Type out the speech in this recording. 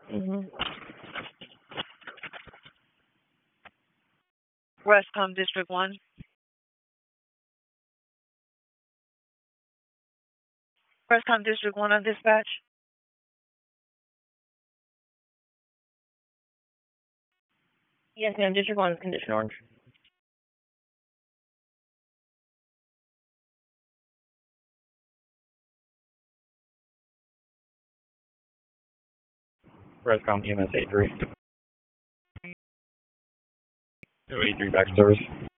Mm-hmm. Westcom District 1. Westcom District 1 on dispatch. Yes, ma'am. District 1 is condition orange. Rescom EMS 83. 283 back to service.